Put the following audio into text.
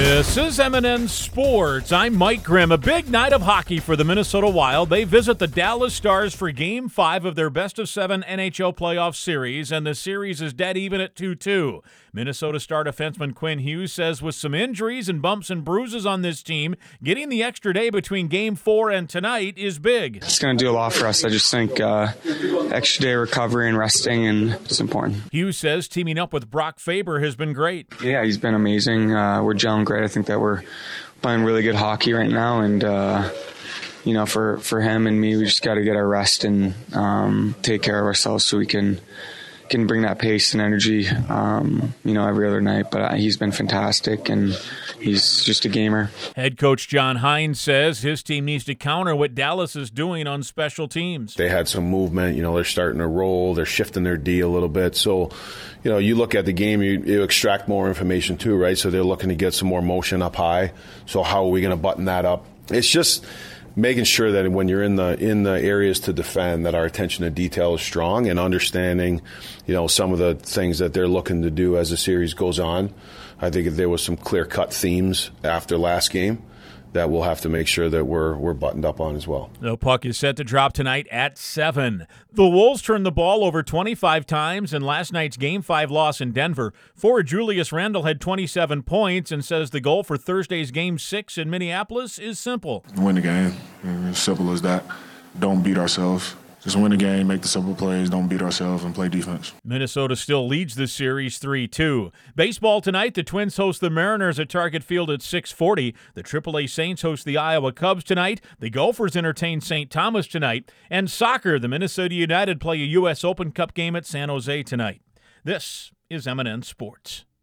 This is M&N Sports. I'm Mike Grimm. A big night of hockey for the Minnesota Wild. They visit the Dallas Stars for Game 5 of their best-of-7 NHL playoff series, and the series is dead even at 2-2. Minnesota star defenseman Quinn Hughes says with some injuries and bumps and bruises on this team, getting the extra day between Game 4 and tonight is big. It's going to do a lot for us. I just think extra day recovery and resting, and it's important. Hughes says teaming up with Brock Faber has been great. Yeah, he's been amazing. We're gelling great. I think that we're playing really good hockey right now, and for him and me, we just got to get our rest and take care of ourselves so we can bring that pace and energy, every other night. But he's been fantastic, and he's just a gamer. Head coach John Hines says his team needs to counter what Dallas is doing on special teams. They had some movement. They're starting to roll. They're shifting their D a little bit. So, you look at the game, you extract more information too, right? So they're looking to get some more motion up high. So how are we going to button that up? It's just making sure that when you're in the areas to defend, that our attention to detail is strong, and understanding, some of the things that they're looking to do as the series goes on. I think if there was some clear-cut themes after last game that we'll have to make sure that we're buttoned up on as well. The puck is set to drop tonight at 7. The Wolves turned the ball over 25 times in last night's Game 5 loss in Denver. Forward Julius Randle had 27 points and says the goal for Thursday's Game 6 in Minneapolis is simple. Win the game. As simple as that. Don't beat ourselves. Just win the game, make the simple plays, don't beat ourselves, and play defense. Minnesota still leads the series 3-2. Baseball tonight, the Twins host the Mariners at Target Field at 6:40. The AAA Saints host the Iowa Cubs tonight. The Gophers entertain St. Thomas tonight. And soccer, the Minnesota United play a U.S. Open Cup game at San Jose tonight. This is M&N Sports.